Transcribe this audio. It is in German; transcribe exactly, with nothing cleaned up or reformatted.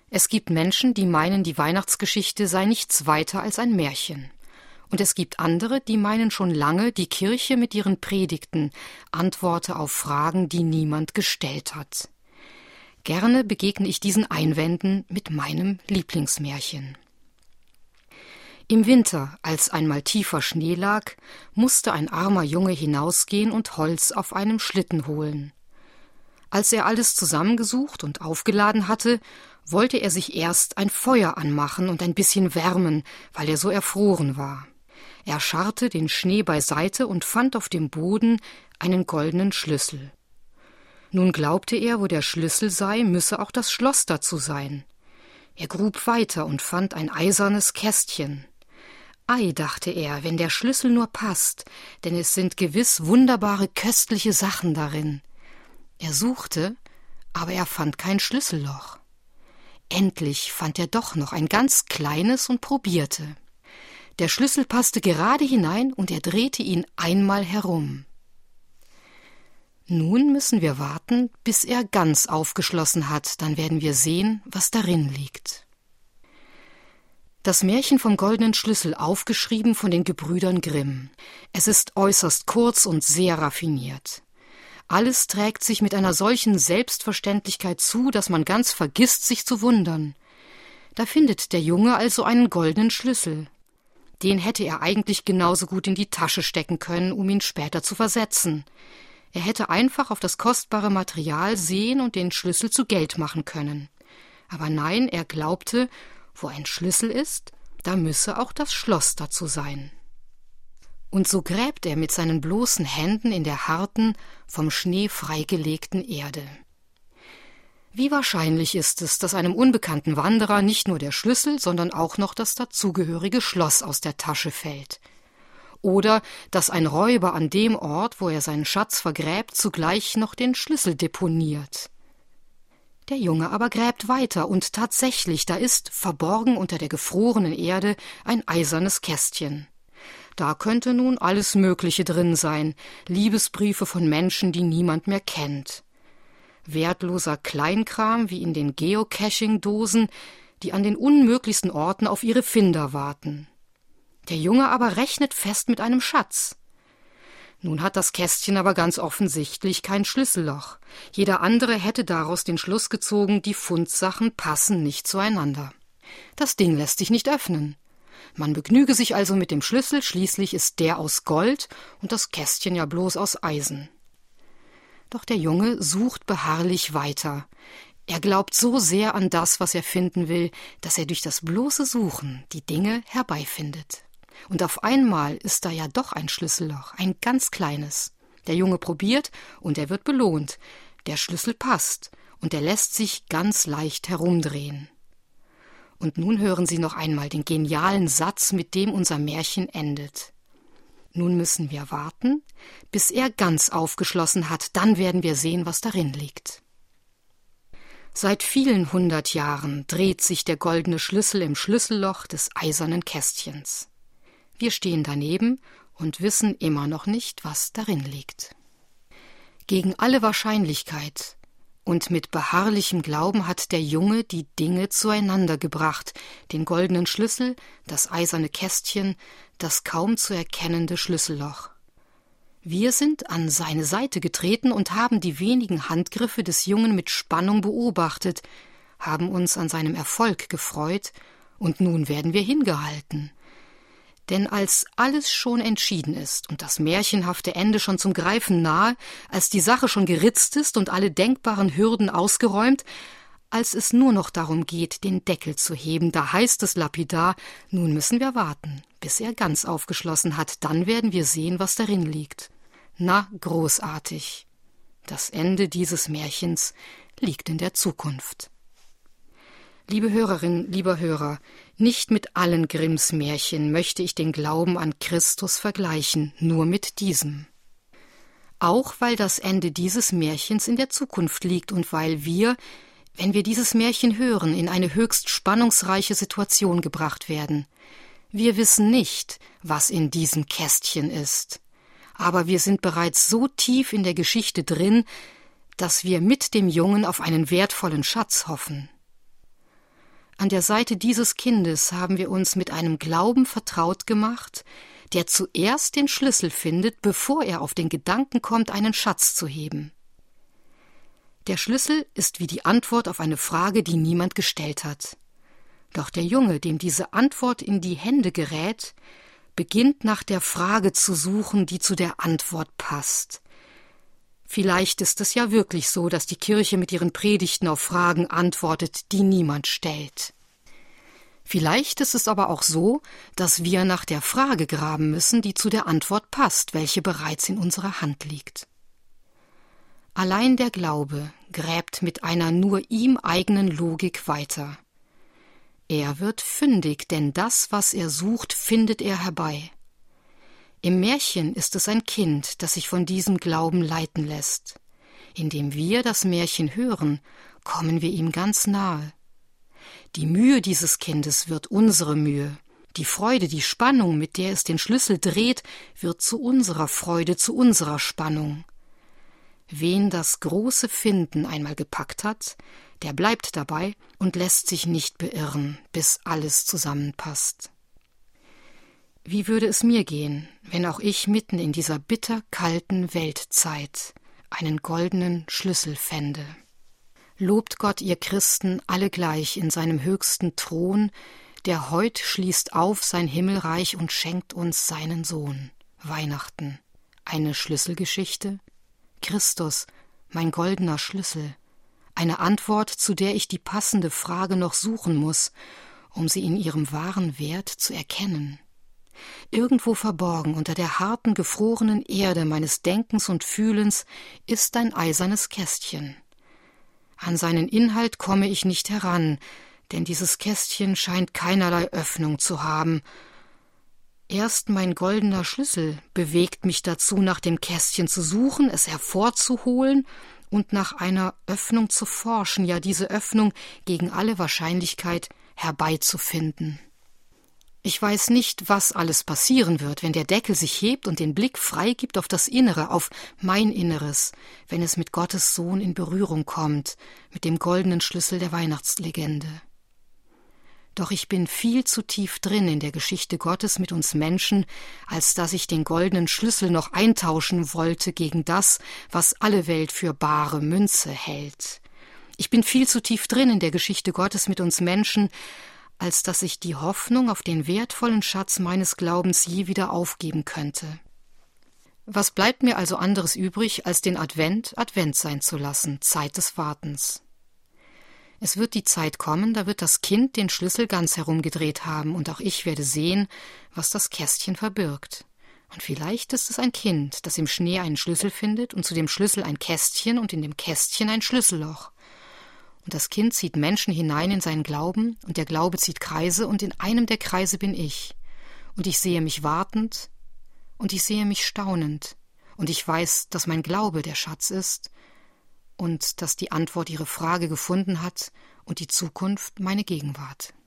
Es gibt Menschen, die meinen, die Weihnachtsgeschichte sei nichts weiter als ein Märchen. Und es gibt andere, die meinen schon lange, die Kirche mit ihren Predigten antworte auf Fragen, die niemand gestellt hat. Gerne begegne ich diesen Einwänden mit meinem Lieblingsmärchen. Im Winter, als einmal tiefer Schnee lag, musste ein armer Junge hinausgehen und Holz auf einem Schlitten holen. Als er alles zusammengesucht und aufgeladen hatte, wollte er sich erst ein Feuer anmachen und ein bisschen wärmen, weil er so erfroren war. Er scharrte den Schnee beiseite und fand auf dem Boden einen goldenen Schlüssel. Nun glaubte er, wo der Schlüssel sei, müsse auch das Schloss dazu sein. Er grub weiter und fand ein eisernes Kästchen. Ei, dachte er, wenn der Schlüssel nur passt, denn es sind gewiss wunderbare, köstliche Sachen darin. Er suchte, aber er fand kein Schlüsselloch. Endlich fand er doch noch ein ganz kleines und probierte. Der Schlüssel passte gerade hinein und er drehte ihn einmal herum. Nun müssen wir warten, bis er ganz aufgeschlossen hat, dann werden wir sehen, was darin liegt. Das Märchen vom goldenen Schlüssel, aufgeschrieben von den Gebrüdern Grimm. Es ist äußerst kurz und sehr raffiniert. Alles trägt sich mit einer solchen Selbstverständlichkeit zu, dass man ganz vergisst, sich zu wundern. Da findet der Junge also einen goldenen Schlüssel. Den hätte er eigentlich genauso gut in die Tasche stecken können, um ihn später zu versetzen. Er hätte einfach auf das kostbare Material sehen und den Schlüssel zu Geld machen können. Aber nein, er glaubte, wo ein Schlüssel ist, da müsse auch das Schloss dazu sein. Und so gräbt er mit seinen bloßen Händen in der harten, vom Schnee freigelegten Erde. Wie wahrscheinlich ist es, dass einem unbekannten Wanderer nicht nur der Schlüssel, sondern auch noch das dazugehörige Schloss aus der Tasche fällt. Oder dass ein Räuber an dem Ort, wo er seinen Schatz vergräbt, zugleich noch den Schlüssel deponiert. Der Junge aber gräbt weiter, und tatsächlich, da ist, verborgen unter der gefrorenen Erde, ein eisernes Kästchen. Da könnte nun alles Mögliche drin sein, Liebesbriefe von Menschen, die niemand mehr kennt. Wertloser Kleinkram wie in den Geocaching-Dosen, die an den unmöglichsten Orten auf ihre Finder warten. Der Junge aber rechnet fest mit einem Schatz. Nun hat das Kästchen aber ganz offensichtlich kein Schlüsselloch. Jeder andere hätte daraus den Schluss gezogen, die Fundsachen passen nicht zueinander. Das Ding lässt sich nicht öffnen. Man begnüge sich also mit dem Schlüssel, schließlich ist der aus Gold und das Kästchen ja bloß aus Eisen. Doch der Junge sucht beharrlich weiter. Er glaubt so sehr an das, was er finden will, dass er durch das bloße Suchen die Dinge herbeifindet. Und auf einmal ist da ja doch ein Schlüsselloch, ein ganz kleines. Der Junge probiert und er wird belohnt. Der Schlüssel passt und er lässt sich ganz leicht herumdrehen. Und nun hören Sie noch einmal den genialen Satz, mit dem unser Märchen endet. Nun müssen wir warten, bis er ganz aufgeschlossen hat, dann werden wir sehen, was darin liegt. Seit vielen hundert Jahren dreht sich der goldene Schlüssel im Schlüsselloch des eisernen Kästchens. Wir stehen daneben und wissen immer noch nicht, was darin liegt. Gegen alle Wahrscheinlichkeit und mit beharrlichem Glauben hat der Junge die Dinge zueinander gebracht, den goldenen Schlüssel, das eiserne Kästchen, das kaum zu erkennende Schlüsselloch. Wir sind an seine Seite getreten und haben die wenigen Handgriffe des Jungen mit Spannung beobachtet, haben uns an seinem Erfolg gefreut, und nun werden wir hingehalten. Denn als alles schon entschieden ist und das märchenhafte Ende schon zum Greifen nahe, als die Sache schon geritzt ist und alle denkbaren Hürden ausgeräumt, als es nur noch darum geht, den Deckel zu heben, da heißt es lapidar, nun müssen wir warten, bis er ganz aufgeschlossen hat, dann werden wir sehen, was darin liegt. Na, großartig. Das Ende dieses Märchens liegt in der Zukunft. Liebe Hörerin, lieber Hörer, nicht mit allen Grimms Märchen möchte ich den Glauben an Christus vergleichen, nur mit diesem. Auch weil das Ende dieses Märchens in der Zukunft liegt und weil wir, wenn wir dieses Märchen hören, in eine höchst spannungsreiche Situation gebracht werden. Wir wissen nicht, was in diesem Kästchen ist, aber wir sind bereits so tief in der Geschichte drin, dass wir mit dem Jungen auf einen wertvollen Schatz hoffen. An der Seite dieses Kindes haben wir uns mit einem Glauben vertraut gemacht, der zuerst den Schlüssel findet, bevor er auf den Gedanken kommt, einen Schatz zu heben. Der Schlüssel ist wie die Antwort auf eine Frage, die niemand gestellt hat. Doch der Junge, dem diese Antwort in die Hände gerät, beginnt nach der Frage zu suchen, die zu der Antwort passt. Vielleicht ist es ja wirklich so, dass die Kirche mit ihren Predigten auf Fragen antwortet, die niemand stellt. Vielleicht ist es aber auch so, dass wir nach der Frage graben müssen, die zu der Antwort passt, welche bereits in unserer Hand liegt. Allein der Glaube gräbt mit einer nur ihm eigenen Logik weiter. Er wird fündig, denn das, was er sucht, findet er herbei. Im Märchen ist es ein Kind, das sich von diesem Glauben leiten lässt. Indem wir das Märchen hören, kommen wir ihm ganz nahe. Die Mühe dieses Kindes wird unsere Mühe. Die Freude, die Spannung, mit der es den Schlüssel dreht, wird zu unserer Freude, zu unserer Spannung. Wen das große Finden einmal gepackt hat, der bleibt dabei und lässt sich nicht beirren, bis alles zusammenpasst. Wie würde es mir gehen, wenn auch ich mitten in dieser bitterkalten Weltzeit einen goldenen Schlüssel fände? Lobt Gott, ihr Christen, alle gleich in seinem höchsten Thron, der heut schließt auf sein Himmelreich und schenkt uns seinen Sohn. Weihnachten, eine Schlüsselgeschichte? Christus, mein goldener Schlüssel, eine Antwort, zu der ich die passende Frage noch suchen muss, um sie in ihrem wahren Wert zu erkennen. Irgendwo verborgen unter der harten, gefrorenen Erde meines Denkens und Fühlens ist ein eisernes Kästchen. An seinen Inhalt komme ich nicht heran, denn dieses Kästchen scheint keinerlei Öffnung zu haben. Erst mein goldener Schlüssel bewegt mich dazu, nach dem Kästchen zu suchen, es hervorzuholen und nach einer Öffnung zu forschen, ja diese Öffnung gegen alle Wahrscheinlichkeit herbeizufinden. Ich weiß nicht, was alles passieren wird, wenn der Deckel sich hebt und den Blick freigibt auf das Innere, auf mein Inneres, wenn es mit Gottes Sohn in Berührung kommt, mit dem goldenen Schlüssel der Weihnachtslegende. Doch ich bin viel zu tief drin in der Geschichte Gottes mit uns Menschen, als dass ich den goldenen Schlüssel noch eintauschen wollte gegen das, was alle Welt für bare Münze hält. Ich bin viel zu tief drin in der Geschichte Gottes mit uns Menschen, als dass ich die Hoffnung auf den wertvollen Schatz meines Glaubens je wieder aufgeben könnte. Was bleibt mir also anderes übrig, als den Advent Advent sein zu lassen, Zeit des Wartens? Es wird die Zeit kommen, da wird das Kind den Schlüssel ganz herumgedreht haben, und auch ich werde sehen, was das Kästchen verbirgt. Und vielleicht ist es ein Kind, das im Schnee einen Schlüssel findet und zu dem Schlüssel ein Kästchen und in dem Kästchen ein Schlüsselloch. Und das Kind zieht Menschen hinein in seinen Glauben, und der Glaube zieht Kreise, und in einem der Kreise bin ich. Und ich sehe mich wartend, und ich sehe mich staunend, und ich weiß, dass mein Glaube der Schatz ist, und dass die Antwort ihre Frage gefunden hat und die Zukunft meine Gegenwart.